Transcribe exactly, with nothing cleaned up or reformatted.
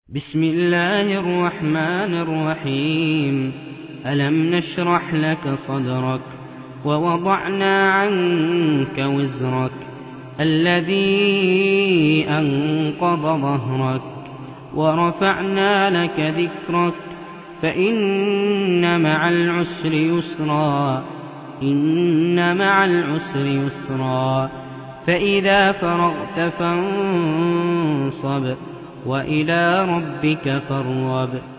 بسم الله الرحمن الرحيم ألم نشرح لك صدرك ووضعنا عنك وزرك الذي أنقض ظهرك ورفعنا لك ذكرك فإن مع العسر يسرا إن مع العسر يسرا فإذا فرغت فانصب وإلى ربك فارغب